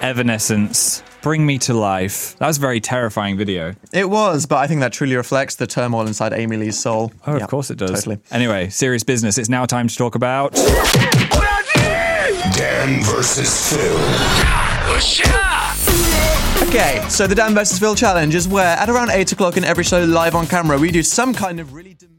Evanescence, Bring Me to Life. That was a very terrifying video. It was, but I think that truly reflects the turmoil inside Amy Lee's soul. Oh, of course it does. Totally. Anyway, serious business. It's now time to talk about... Dan versus Phil. Okay, so the Dan vs. Phil challenge is where at around 8 o'clock in every show live on camera, we do some kind of really...